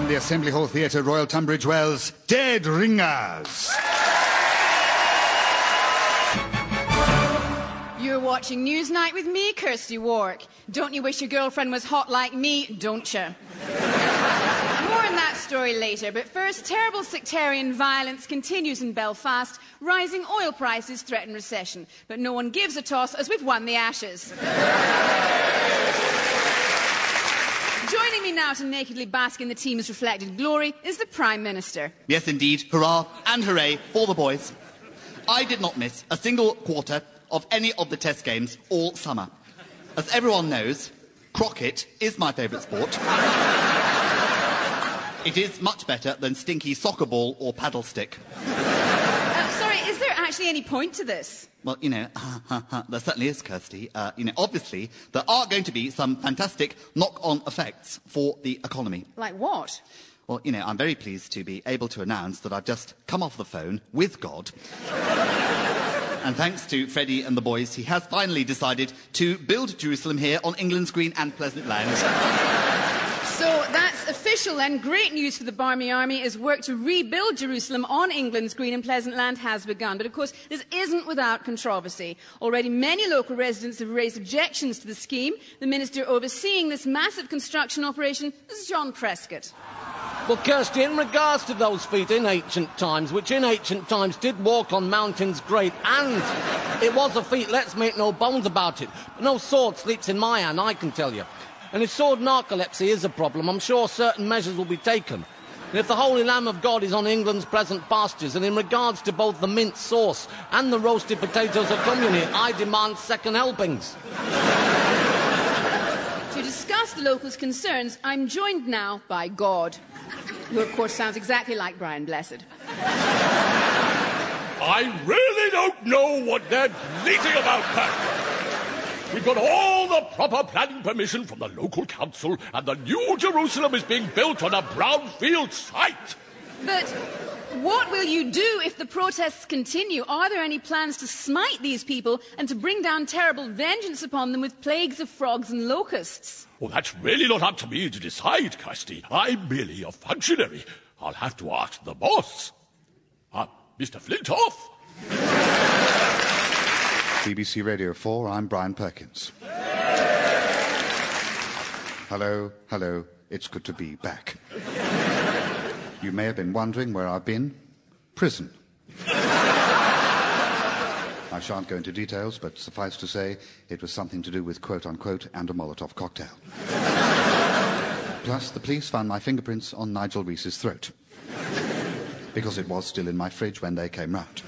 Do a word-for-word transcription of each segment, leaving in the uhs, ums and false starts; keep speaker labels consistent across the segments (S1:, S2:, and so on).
S1: the Assembly Hall Theatre, Royal Tunbridge Wells, Dead Ringers.
S2: You're watching Newsnight with me, Kirsty Wark. Don't you wish your girlfriend was hot like me, don't you? More on that story later, but first, terrible sectarian violence continues in Belfast. Rising oil prices threaten recession, but no one gives a toss as we've won the Ashes. Joining me now to nakedly bask in the team's reflected glory is the Prime Minister.
S3: Yes, indeed. Hurrah and hooray for the boys. I did not miss a single quarter of any of the Test games all summer. As everyone knows, croquet is my favourite sport. It is much better than stinky soccer ball or paddle stick.
S2: Uh, sorry, is there actually any point to this?
S3: Well, you know, there certainly is, Kirsty. Uh, you know, obviously, there are going to be some fantastic knock-on effects for the economy.
S2: Like what?
S3: Well, you know, I'm very pleased to be able to announce that I've just come off the phone with God. And thanks to Freddie and the boys, he has finally decided to build Jerusalem here on England's green and pleasant land.
S2: So that's official and great news for the Barmy Army as work to rebuild Jerusalem on England's green and pleasant land has begun. But of course, this isn't without controversy. Already many local residents have raised objections to the scheme. The minister overseeing this massive construction operation is John Prescott.
S4: Well, Kirsty, in regards to those feet in ancient times, which in ancient times did walk on mountains great, and it was a feat, let's make no bones about it. But no sword sleeps in my hand, I can tell you. And if sword narcolepsy is a problem, I'm sure certain measures will be taken. And if the Holy Lamb of God is on England's pleasant pastures, and in regards to both the mint sauce and the roasted potatoes that come in it, I demand second helpings.
S2: To discuss the locals' concerns, I'm joined now by God, who, of course, sounds exactly like Brian Blessed.
S5: I really don't know what they're bleating about, Pastor. We've got all the proper planning permission from the local council, and the new Jerusalem is being built on a brownfield site.
S2: But what will you do if the protests continue? Are there any plans to smite these people and to bring down terrible vengeance upon them with plagues of frogs and locusts?
S5: Well, that's really not up to me to decide, Kirsty. I'm merely a functionary. I'll have to ask the boss. Ah, uh, Mister Flintoff?
S1: B B C Radio four, I'm Brian Perkins. Hello, hello, it's good to be back. You may have been wondering where I've been. Prison. I shan't go into details, but suffice to say, it was something to do with quote-unquote and a Molotov cocktail. Plus, the police found my fingerprints on Nigel Reese's throat. Because it was still in my fridge when they came round.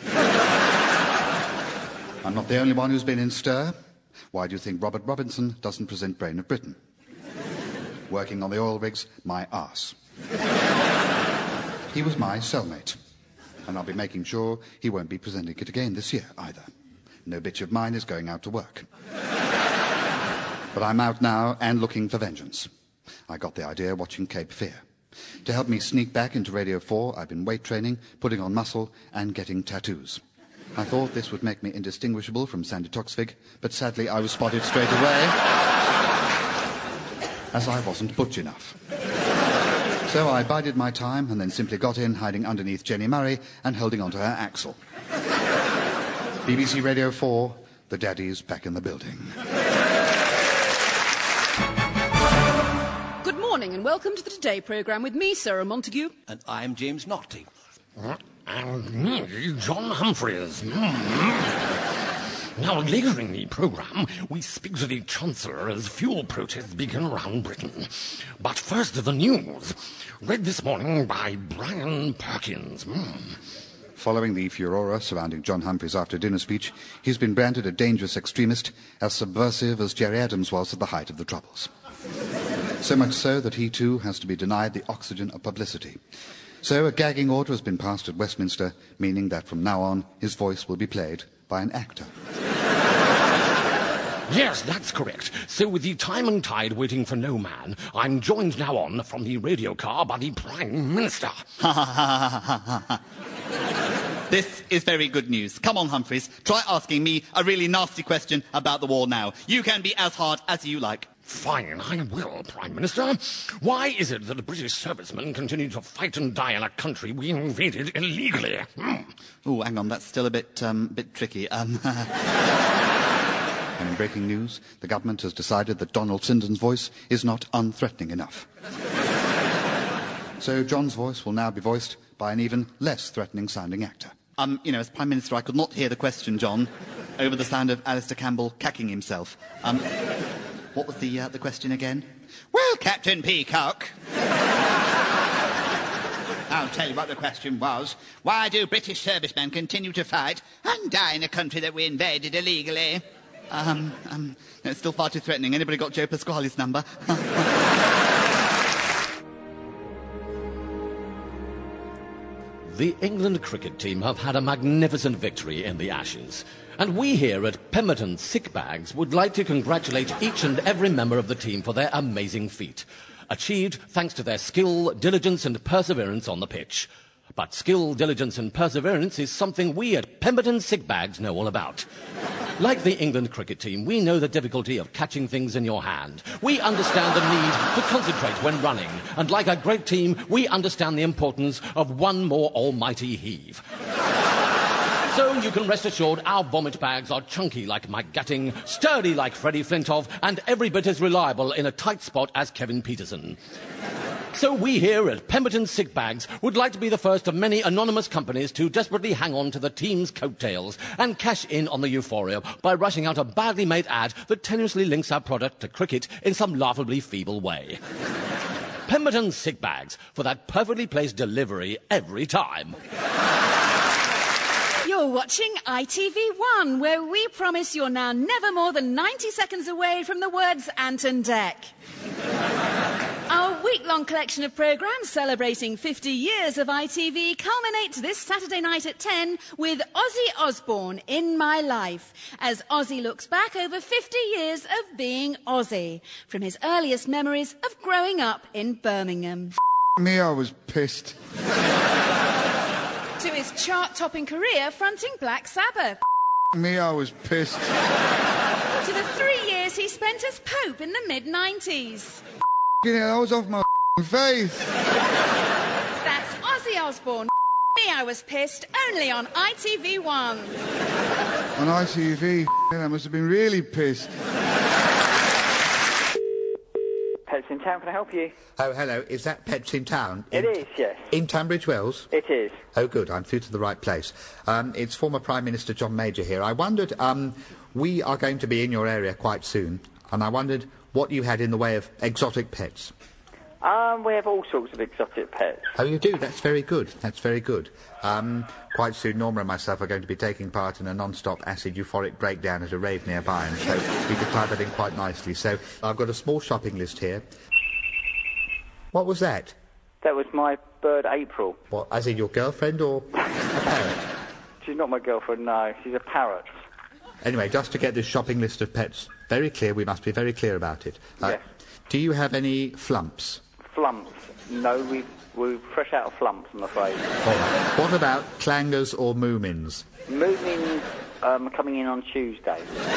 S1: I'm not the only one who's been in stir. Why do you think Robert Robinson doesn't present Brain of Britain? Working on the oil rigs, my arse. He was my cellmate. And I'll be making sure he won't be presenting it again this year, either. No bitch of mine is going out to work. But I'm out now and looking for vengeance. I got the idea watching Cape Fear. To help me sneak back into Radio four, I've been weight training, putting on muscle, and getting tattoos. I thought this would make me indistinguishable from Sandy Toksvig, but sadly I was spotted straight away, as I wasn't butch enough. So I bided my time and then simply got in, hiding underneath Jenny Murray and holding onto her axle. B B C Radio four, the daddy's back in the building.
S2: Good morning and welcome to the Today programme with me, Sarah Montague.
S6: And I'm James Naughty.
S7: And me, John Humphreys. Mm. Now, later in the programme, we speak to the Chancellor as fuel protests begin around Britain. But first, the news, read this morning by Brian Perkins. Mm.
S1: Following the furore surrounding John Humphrey's after-dinner speech, he's been branded a dangerous extremist, as subversive as Jerry Adams was at the height of the Troubles. So much so that he, too, has to be denied the oxygen of publicity. So a gagging order has been passed at Westminster, meaning that from now on his voice will be played by an actor.
S7: Yes, that's correct. So with the time and tide waiting for no man, I'm joined now on from the radio car by the Prime Minister.
S3: Ha ha ha ha ha ha. This is very good news. Come on, Humphreys, try asking me a really nasty question about the war now. You can be as hard as you like.
S7: Fine, I will, Prime Minister. Why is it that British servicemen continue to fight and die in a country we invaded illegally? Hmm.
S3: Oh, hang on, that's still a bit, um, bit tricky. Um,
S1: And in breaking news, the government has decided that Donald Sinden's voice is not unthreatening enough. So John's voice will now be voiced by an even less threatening-sounding actor.
S3: um, you know, as Prime Minister, I could not hear the question, John, over the sound of Alistair Campbell cacking himself. Um, what was the, uh, the question again? Well, Captain Peacock... I'll tell you what the question was. Why do British servicemen continue to fight and die in a country that we invaded illegally? Um, um, no, it's still far too threatening. Anybody got Joe Pasquale's number?
S4: The England cricket team have had a magnificent victory in the Ashes. And we here at Pemberton Sick Bags would like to congratulate each and every member of the team for their amazing feat, achieved thanks to their skill, diligence and perseverance on the pitch. But skill, diligence and perseverance is something we at Pemberton Sick Bags know all about. Like the England cricket team, we know the difficulty of catching things in your hand. We understand the need to concentrate when running. And like a great team, we understand the importance of one more almighty heave. So you can rest assured our vomit bags are chunky like Mike Gatting, sturdy like Freddie Flintoff, and every bit as reliable in a tight spot as Kevin Peterson. So we here at Pemberton Sick Bags would like to be the first of many anonymous companies to desperately hang on to the team's coattails and cash in on the euphoria by rushing out a badly made ad that tenuously links our product to cricket in some laughably feeble way. Pemberton Sick Bags, for that perfectly placed delivery every time.
S2: You're watching I T V one, where we promise you're now never more than ninety seconds away from the words Ant and Dec. Our week-long collection of programmes celebrating fifty years of I T V culminates this Saturday night at ten with Ozzy Osbourne, In My Life, as Ozzy looks back over fifty years of being Ozzy, from his earliest memories of growing up in Birmingham.
S1: F- me, I was pissed.
S2: To his chart-topping career fronting Black Sabbath.
S1: F- me, I was pissed.
S2: To the three years he spent as Pope in the mid-nineties.
S1: You know, I was off my face.
S2: That's Ozzy Osbourne. Me, I was pissed, only on I T V one.
S1: On I T V, I must have been really pissed.
S6: Pets in Town, can I help you?
S1: Oh, hello. Is that Pets in Town?
S6: It
S1: in,
S6: is, yes.
S1: In Tunbridge Wells?
S6: It is.
S1: Oh, good. I'm through to the right place. Um, it's former Prime Minister John Major here. I wondered, um, we are going to be in your area quite soon, and I wondered what you had in the way of exotic pets.
S6: Um, we have all sorts of exotic pets.
S1: Oh, you do? That's very good. That's very good. Um, quite soon, Norma and myself are going to be taking part in a non-stop acid euphoric breakdown at a rave nearby, and so we could tie that in quite nicely. So I've got a small shopping list here. What was that?
S6: That was my bird, April.
S1: What, as in your girlfriend or a parrot?
S6: She's not my girlfriend, no. She's a parrot.
S1: Anyway, just to get this shopping list of pets very clear, we must be very clear about it. Uh,
S6: Yes.
S1: Do you have any flumps?
S6: Flumps. No, we, we're fresh out of flumps, I'm afraid.
S1: All right. What about clangers or moomins?
S6: Moving, um, coming in on Tuesday.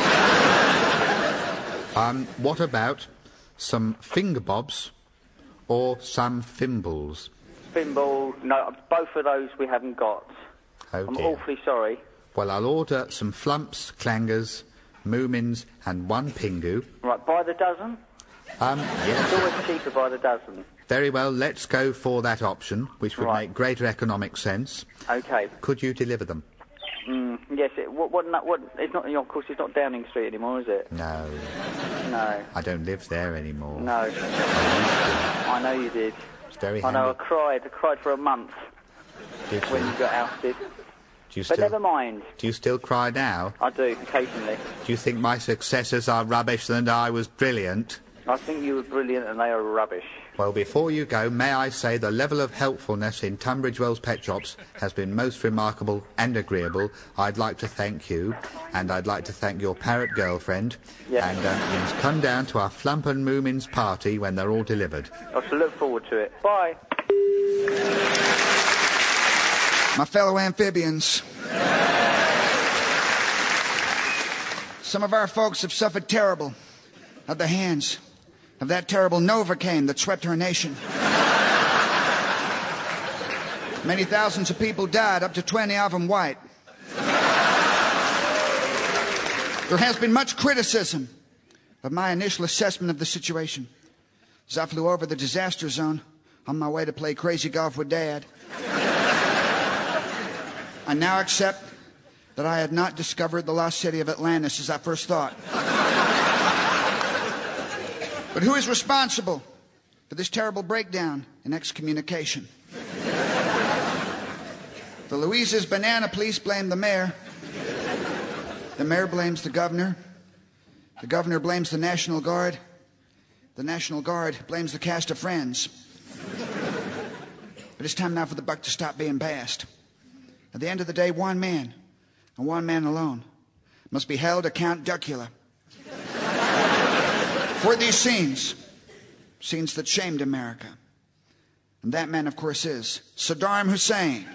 S1: Um, what about some fingerbobs or some thimbles?
S6: Thimble, no, both of those we haven't got.
S1: Oh,
S6: I'm
S1: dear.
S6: awfully sorry.
S1: Well, I'll order some flumps, clangers, moomins and one pingu.
S6: Right, by the dozen?
S1: Um,
S6: It's
S1: yes.
S6: always cheaper by the dozen.
S1: Very well, let's go for that option, which would
S6: Right.
S1: make greater economic sense.
S6: Okay.
S1: Could you deliver them?
S6: Mm, yes, it, what, what, no, what, it's not, of course, it's not Downing Street anymore, is it?
S1: No,
S6: No.
S1: I don't live there anymore.
S6: No. I know you did.
S1: It's very
S6: I know, I
S1: handy.
S6: cried. I cried for a month
S1: Did
S6: when
S1: you?
S6: you got ousted.
S1: Do you
S6: But
S1: still,
S6: never mind.
S1: do you still cry now?
S6: I do, occasionally.
S1: Do you think my successors are rubbish and I was brilliant?
S6: I think you were brilliant and they are rubbish.
S1: Well, before you go, may I say the level of helpfulness in Tunbridge Wells Pet Shops has been most remarkable and agreeable. I'd like to thank you, and I'd like to thank your parrot girlfriend.
S6: Yes.
S1: And um, you must come down to our Flump and Moomins party when they're all delivered.
S6: I shall look forward to it. Bye.
S8: My fellow amphibians. Some of our folks have suffered terrible at the hands of that terrible Novocaine that swept our nation. Many thousands of people died, up to twenty of them white. There has been much criticism of my initial assessment of the situation. As I flew over the disaster zone on my way to play crazy golf with Dad, I now accept that I had not discovered the lost city of Atlantis as I first thought. But who is responsible for this terrible breakdown in excommunication? The Louisa's banana police blame the mayor. The mayor blames the governor. The governor blames the National Guard. The National Guard blames the cast of Friends. But it's time now for the buck to stop being passed. At the end of the day, one man, and one man alone, must be held to Count Duckula for these scenes, scenes that shamed America. And that man, of course, is Saddam Hussein.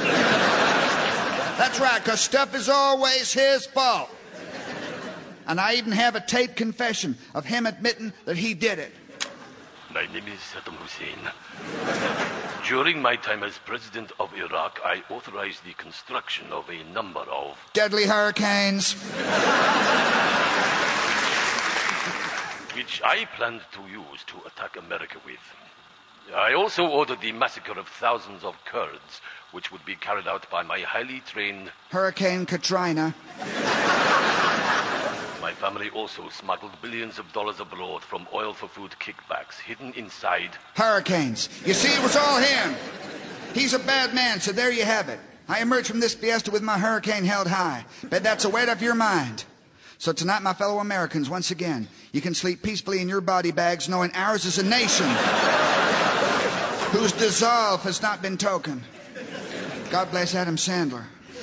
S8: That's right, because stuff is always his fault. And I even have a taped confession of him admitting that he did it.
S9: My name is Saddam Hussein. During my time as president of Iraq, I authorized the construction of a number of
S8: deadly hurricanes,
S9: which I planned to use to attack America with. I also ordered the massacre of thousands of Kurds, which would be carried out by my highly trained
S8: Hurricane Katrina.
S9: My family also smuggled billions of dollars abroad from oil-for-food kickbacks hidden inside
S8: hurricanes. You see, it was all him. He's a bad man, so there you have it. I emerged from this fiesta with my hurricane held high. Bet that's a weight off your mind. So tonight, my fellow Americans, once again, you can sleep peacefully in your body bags knowing ours is a nation whose dissolve has not been token. God bless Adam Sandler.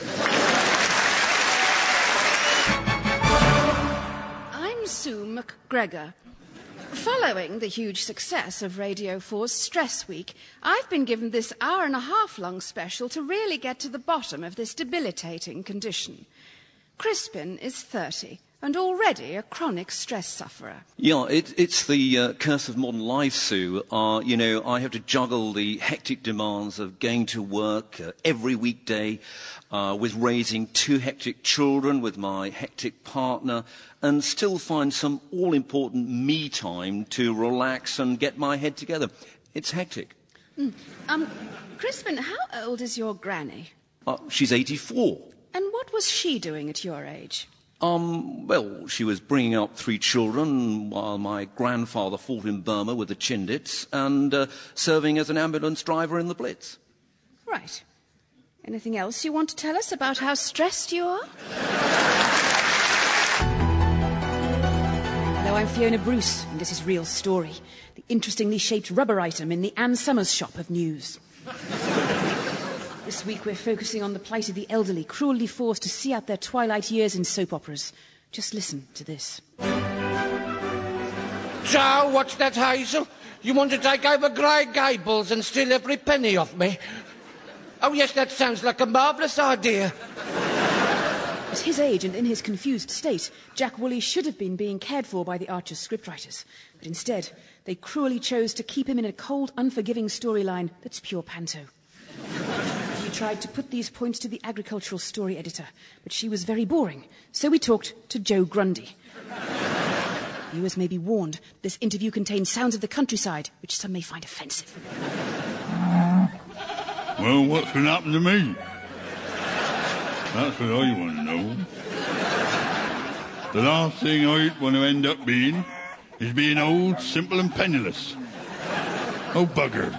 S2: I'm Sue McGregor. Following the huge success of Radio four's Stress Week, I've been given this hour and a half long special to really get to the bottom of this debilitating condition. Crispin is thirty and already a chronic stress sufferer.
S10: Yeah, it, it's the uh, curse of modern life, Sue. Uh, you know, I have to juggle the hectic demands of going to work uh, every weekday uh, with raising two hectic children with my hectic partner and still find some all-important me time to relax and get my head together. It's hectic.
S2: Mm. Um, Crispin, how old is your granny?
S10: Uh, she's eighty-four.
S2: And what was she doing at your age?
S10: Um, well, she was bringing up three children while my grandfather fought in Burma with the Chindits and uh, serving as an ambulance driver in the Blitz.
S2: Right. Anything else you want to tell us about how stressed you are? Hello, I'm Fiona Bruce, and this is Real Story, the interestingly shaped rubber item in the Ann Summers shop of news. This week we're focusing on the plight of the elderly, cruelly forced to see out their twilight years in soap operas. Just listen to this.
S4: So, what's that, Hazel? You want to take over Grey Gables and steal every penny off me? Oh, yes, that sounds like a marvellous idea.
S2: At his age and in his confused state, Jack Woolley should have been being cared for by the Archers scriptwriters. But instead, they cruelly chose to keep him in a cold, unforgiving storyline that's pure panto. He tried to put these points to the agricultural story editor, but she was very boring, so we talked to Joe Grundy. Viewers may be warned this interview contains sounds of the countryside, which some may find offensive.
S11: Well, what's going to happen to me? That's what I want to know. The last thing I want to end up being is being old, simple and penniless. Oh, bugger.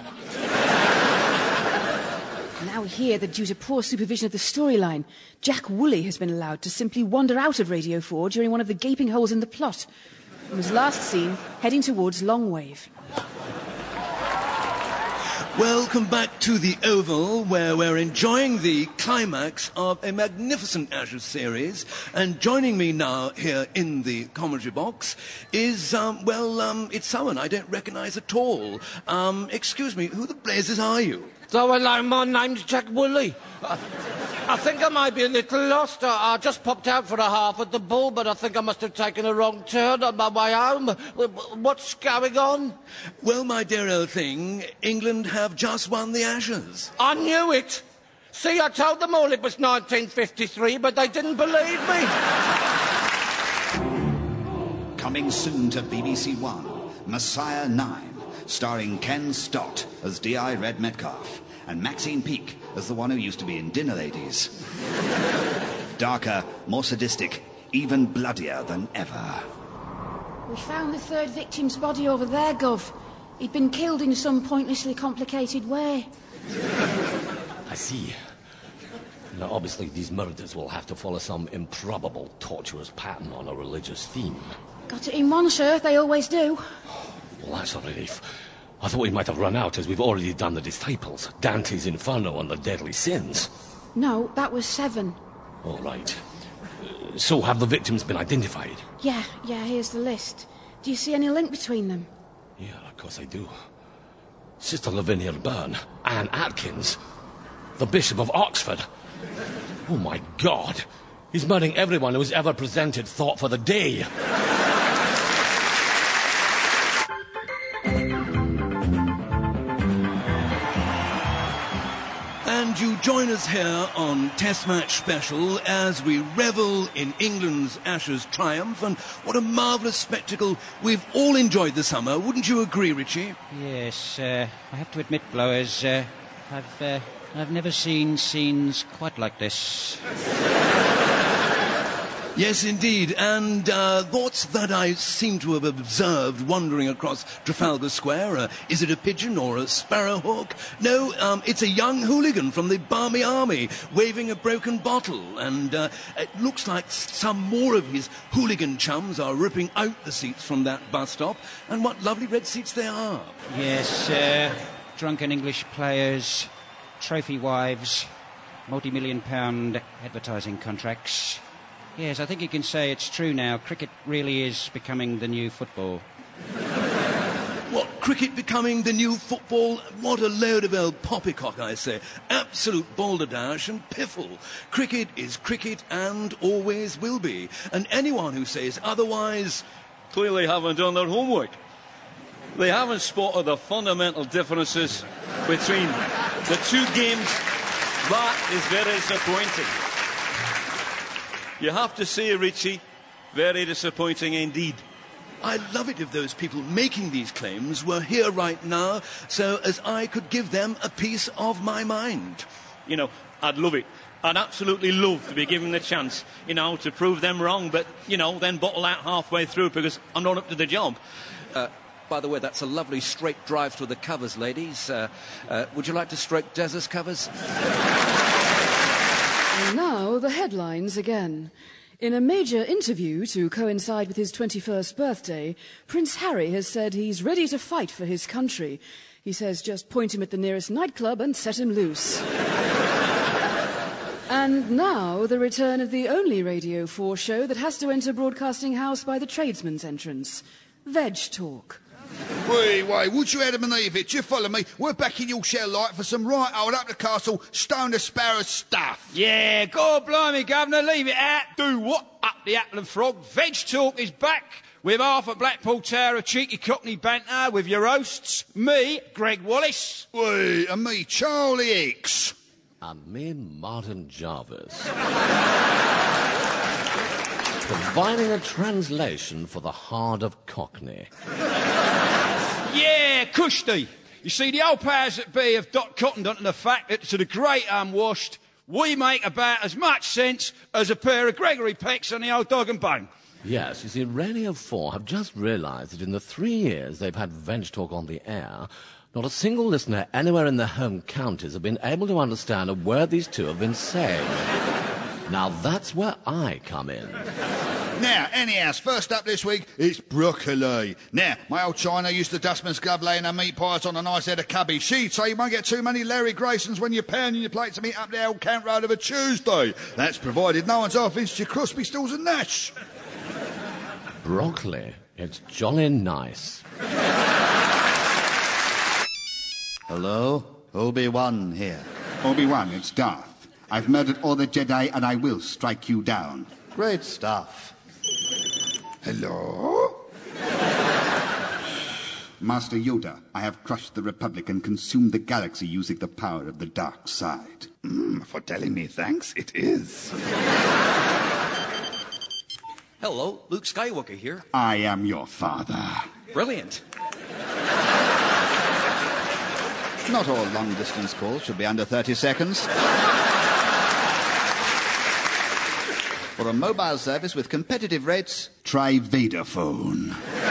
S2: Now we hear that due to poor supervision of the storyline, Jack Woolley has been allowed to simply wander out of Radio four during one of the gaping holes in the plot, and was last seen heading towards Longwave.
S10: Welcome back to the Oval, where we're enjoying the climax of a magnificent Ashes series. And joining me now here in the commentary box is, um, well, um, it's someone I don't recognise at all. Um, excuse me, who the blazes are you?
S4: So, hello, my name's Jack Woolley. Uh, I think I might be a little lost. I, I just popped out for a half at the ball, but I think I must have taken a wrong turn on my way home. What's going on?
S10: Well, my dear old thing, England have just won the Ashes.
S4: I knew it. See, I told them all it was nineteen fifty-three, but they didn't believe me.
S8: Coming soon to B B C One, Messiah nine, starring Ken Stott as D I Red Metcalf and Maxine Peake as the one who used to be in Dinner Ladies. Darker, more sadistic, even bloodier than ever.
S2: We found the third victim's body over there, Gov. He'd been killed in some pointlessly complicated way.
S5: I see. Now, obviously, these murders will have to follow some improbable, torturous pattern on a religious theme.
S2: Got it in one, sir. They always do.
S5: Well, that's a relief. I thought we might have run out, as we've already done the Disciples, Dante's Inferno, and the Deadly Sins.
S2: No, that was seven.
S5: All right. Uh, so, have the victims been identified?
S2: Yeah, yeah, here's the list. Do you see any link between them?
S5: Yeah, of course I do. Sister Lavinia Byrne, Anne Atkins, the Bishop of Oxford. Oh, my God. He's murdering everyone who has ever presented Thought for the Day.
S10: And you join us here on Test Match Special as we revel in England's Ashes triumph, and what a marvellous spectacle we've all enjoyed this summer. Wouldn't you agree, Richie?
S12: Yes, uh, I have to admit, Blowers, uh, I've, uh, I've never seen scenes quite like this.
S10: Yes, indeed, and uh, thoughts that I seem to have observed wandering across Trafalgar Square. Uh, is it a pigeon or a sparrowhawk? No, um, it's a young hooligan from the Barmy Army waving a broken bottle, and uh, it looks like some more of his hooligan chums are ripping out the seats from that bus stop, and what lovely red seats they are.
S12: Yes, uh, drunken English players, trophy wives, multi-million pound advertising contracts. Yes, I think you can say it's true now. Cricket really is becoming the new football.
S10: What, cricket becoming the new football? What a load of old poppycock, I say. Absolute balderdash and piffle. Cricket is cricket and always will be. And anyone who says otherwise
S13: clearly haven't done their homework. They haven't spotted the fundamental differences between the two games. That is very disappointing. You have to say, Richie, very disappointing indeed.
S10: I'd love it if those people making these claims were here right now, so as I could give them a piece of my mind.
S13: You know, I'd love it. I'd absolutely love to be given the chance, you know, to prove them wrong, but, you know, then bottle out halfway through because I'm not up to the job.
S14: Uh, by the way, that's a lovely straight drive through the covers, ladies. Uh, uh, would you like to stroke Dez's covers?
S15: And now, the headlines again. In a major interview to coincide with his twenty-first birthday, Prince Harry has said he's ready to fight for his country. He says just point him at the nearest nightclub and set him loose. And now, the return of the only Radio four show that has to enter Broadcasting House by the tradesman's entrance. Veg Talk.
S8: Wait, wait, would you ever believe it? Do you follow me? We're back in Yorkshire Light for some right old up the castle, stone the sparrow stuff.
S16: Yeah, God blimey, Governor, leave it out. Do what? Up the apple and frog. Veg Talk is back with half at Blackpool Tower, a cheeky cockney banter with your hosts, me, Greg Wallace.
S8: Wait, and me, Charlie Hicks.
S5: And me, Martin Jarvis. Providing a translation for the hard of Cockney.
S16: Yeah, Cushty. You see, the old powers that be have dot cottoned onto the fact that to the great unwashed, we make about as much sense as a pair of Gregory Pecks on the old dog and bone.
S5: Yes, you see, Radio four have just realised that in the three years they've had Veg Talk on the air, not a single listener anywhere in their home counties have been able to understand a word these two have been saying. Now that's where I come in.
S8: Now, anyhow, first up this week, it's broccoli. Now, my old China used to dustman's glove laying her meat pies on a nice head of cubby. She'd say you won't get too many Larry Graysons when you're pounding your plates to meet up the old Camp Road of a Tuesday. That's provided no one's half inched your Crosby, Stills and Nash.
S5: Broccoli. It's jolly nice.
S1: Hello?
S3: Obi-Wan here.
S8: Obi-Wan, it's Darth. I've murdered all the Jedi and I will strike you down.
S3: Great stuff.
S8: Hello? Master Yoda, I have crushed the Republic and consumed the galaxy using the power of the dark side.
S11: Mm, for telling me thanks, it is.
S14: Hello, Luke Skywalker here.
S8: I am your father.
S14: Brilliant.
S3: Not all long-distance calls should be under thirty seconds. For a mobile service with competitive rates,
S8: try Vodafone.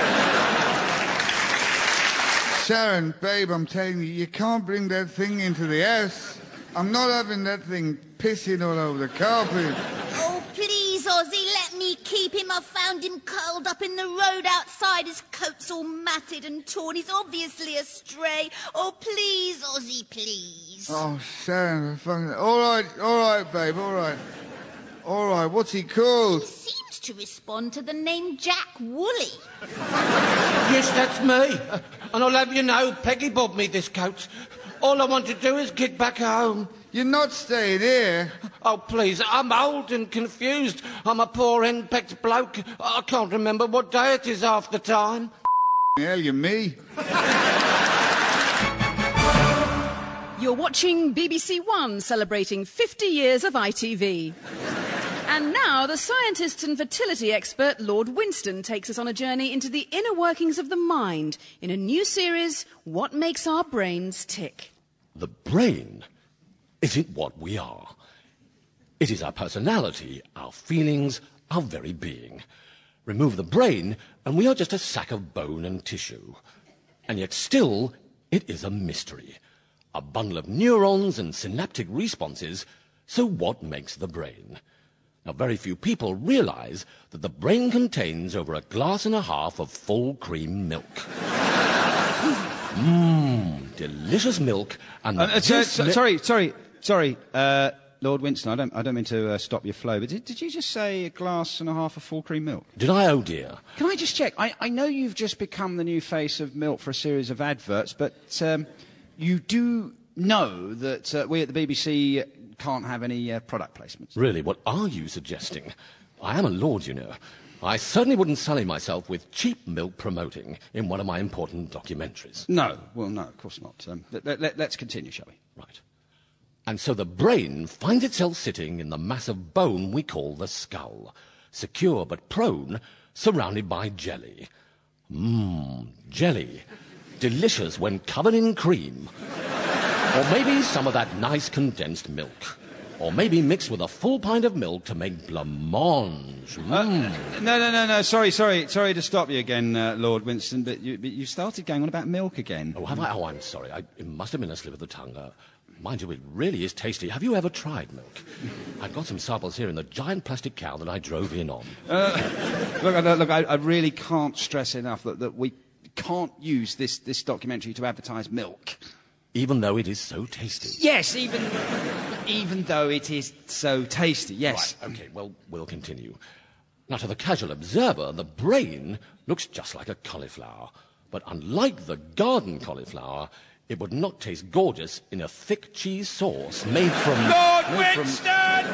S17: Sharon, babe, I'm telling you, you can't bring that thing into the house. I'm not having that thing pissing all over the carpet.
S18: Oh, please, Ozzy, let me keep him. I found him curled up in the road outside. His coat's all matted and torn. He's obviously a stray. Oh, please, Ozzy, please.
S17: Oh, Sharon, fucking... All right, all right, babe, all right. All right, what's he called?
S18: He seems to respond to the name Jack Woolley.
S4: Yes, that's me. Uh, and I'll have you know, Peggy bought me this coat. All I want to do is get back home.
S17: You're not staying here.
S4: Oh, please, I'm old and confused. I'm a poor henpecked bloke. I can't remember what day it is half the time.
S17: Hell, you me.
S2: You're watching B B C One celebrating fifty years of I T V. And now the scientist and fertility expert Lord Winston takes us on a journey into the inner workings of the mind in a new series, What Makes Our Brains Tick.
S5: The brain isn't what we are. It is our personality, our feelings, our very being. Remove the brain and we are just a sack of bone and tissue. And yet still, it is a mystery. A bundle of neurons and synaptic responses. So what makes the brain? Now, very few people realize that the brain contains over a glass and a half of full cream milk. Mmm, delicious milk and...
S12: Uh, uh, so,
S5: this
S12: so,
S5: mi-
S12: sorry, sorry, sorry, uh, Lord Winston, I don't, I don't mean to uh, stop your flow, but did, did you just say a glass and a half of full cream milk?
S5: Did I? Oh, dear.
S12: Can I just check? I, I know you've just become the new face of milk for a series of adverts, but um, you do know that uh, we at the B B C can't have any uh, product placements.
S5: Really, what are you suggesting? I am a lord, you know. I certainly wouldn't sully myself with cheap milk promoting in one of my important documentaries.
S12: No, well, no, of course not. Um, let, let, let's continue, shall we?
S5: Right. And so the brain finds itself sitting in the mass of bone we call the skull, secure but prone, surrounded by jelly. Mmm, jelly. Delicious when covered in cream. Or maybe some of that nice condensed milk. Or maybe mixed with a full pint of milk to make blancmange. Mm.
S12: Uh, no, no, no, no. Sorry, sorry, sorry to stop you again, uh, Lord Winston. But you, but you started going on about milk again.
S5: Oh, have I? Oh, I'm sorry. I, it must have been a slip of the tongue. Uh, mind you, it really is tasty. Have you ever tried milk? I've got some samples here in the giant plastic cow that I drove in on.
S12: Uh, look, look, look I, I really can't stress enough that, that we can't use this, this documentary to advertise milk.
S5: Even though it is so tasty.
S12: Yes, even even though it is so tasty, yes.
S5: Right, OK, well, we'll continue. Now, to the casual observer, the brain looks just like a cauliflower. But unlike the garden cauliflower, it would not taste gorgeous in a thick cheese sauce made from...
S16: Lord
S5: made
S16: Winston!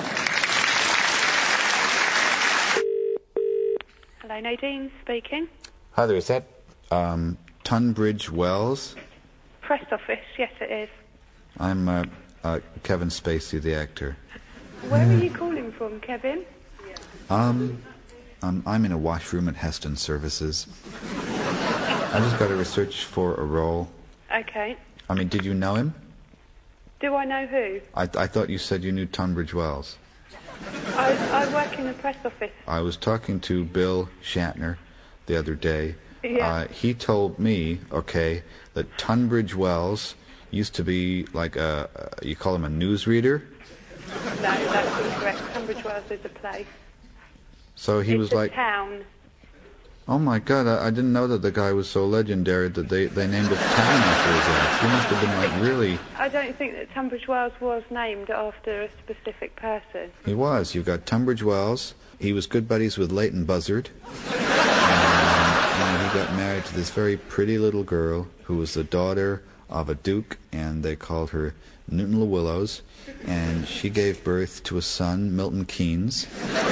S5: From...
S19: Hello, Nadine speaking.
S1: Hi there, is that um, Tunbridge Wells?
S19: Press office, yes it is.
S1: I'm uh, uh, Kevin Spacey, the actor.
S19: Where are you calling from, Kevin?
S1: Um, um, I'm in a washroom at Heston Services. I just got a research for a role.
S19: Okay.
S1: I mean, did you know him?
S19: Do I know who?
S1: I, I thought you said you knew Tunbridge Wells.
S19: I, I work in the press office.
S1: I was talking to Bill Shatner the other day.
S19: Yeah.
S1: Uh, he told me, okay, that Tunbridge Wells used to be like a, a you call him a newsreader?
S19: No, that's incorrect. Tunbridge Wells is a place.
S1: So he
S19: it's
S1: was
S19: a
S1: like...
S19: town.
S1: Oh my God, I, I didn't know that the guy was so legendary that they, they named a town after his ass. He must have been like really...
S19: I don't think that Tunbridge Wells was named after a specific person.
S1: He was. You've got Tunbridge Wells. He was good buddies with Leighton Buzzard. And, and he got married to this very pretty little girl who was the daughter
S20: of a duke, and they called her Newton Llewellows, and she gave birth to a son, Milton Keynes.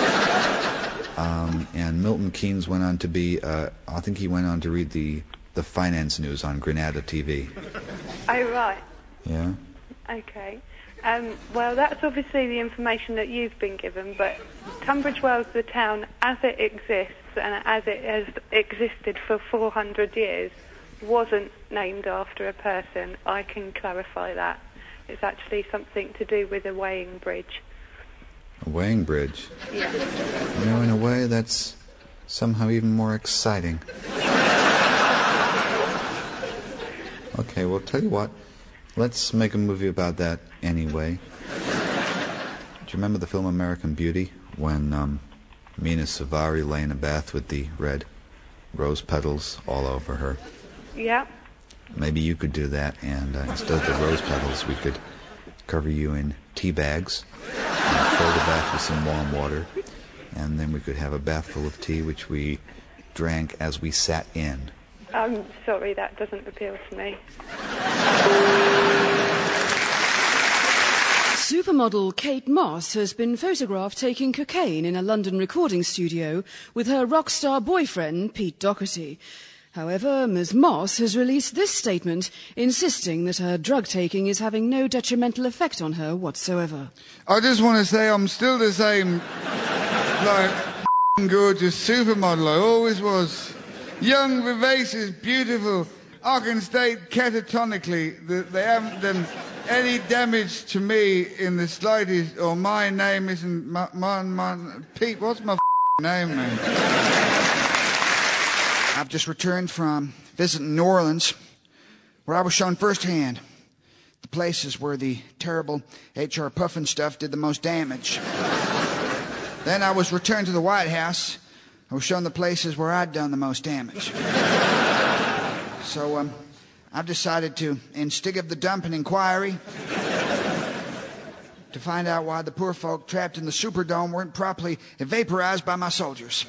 S20: Um, and Milton Keynes went on to be, uh, I think he went on to read the, the finance news on Granada T V.
S19: Oh, right.
S20: Yeah?
S19: Okay. Um, well, that's obviously the information that you've been given, but Tunbridge Wells, the town, as it exists and as it has existed for four hundred years, wasn't named after a person. I can clarify that. It's actually something to do with a weighing bridge.
S20: A weighing bridge?
S19: Yeah.
S20: You know, in a way, that's somehow even more exciting. Okay, well, tell you what. Let's make a movie about that anyway. Do you remember the film American Beauty? When um, Mina Suvari lay in a bath with the red rose petals all over her.
S19: Yeah.
S20: Maybe you could do that, and uh, instead of the rose petals, we could cover you in tea bags and fill the bath with some warm water, and then we could have a bath full of tea, which we drank as we sat in.
S19: I'm sorry, that doesn't appeal to me.
S15: Supermodel Kate Moss has been photographed taking cocaine in a London recording studio with her rock star boyfriend, Pete Doherty. However, Miz Moss has released this statement insisting that her drug taking is having no detrimental effect on her whatsoever.
S17: I just want to say I'm still the same, like, gorgeous supermodel I always was. Young, vivacious, beautiful. I can state catatonically that they haven't done any damage to me in the slightest, or my name isn't... My, my, my, Pete, what's my name, man?
S8: I've just returned from visiting New Orleans, where I was shown firsthand the places where the terrible H R Puffin stuff did the most damage. Then I was returned to the White House. I was shown the places where I'd done the most damage. So um, I've decided to instigate the dump an inquiry to find out why the poor folk trapped in the Superdome weren't properly vaporized by my soldiers.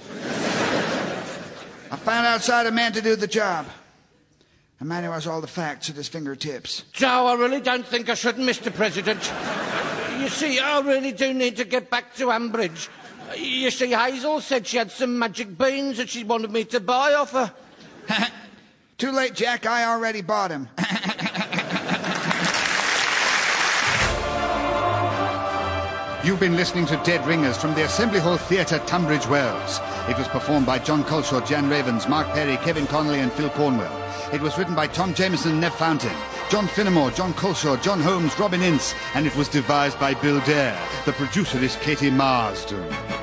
S8: I found outside a man to do the job. A man who has all the facts at his fingertips.
S4: Joe, I really don't think I should, Mister President. You see, I really do need to get back to Ambridge. You see, Hazel said she had some magic beans that she wanted me to buy off her.
S8: Too late, Jack. I already bought him.
S1: You've been listening to Dead Ringers from the Assembly Hall Theatre, Tunbridge Wells. It was performed by John Culshaw, Jan Ravens, Mark Perry, Kevin Connolly and Phil Cornwell. It was written by Tom Jameson and Nev Fountain, John Finnemore, John Culshaw, John Holmes, Robin Ince, and it was devised by Bill Dare. The producer is Katie Marsden.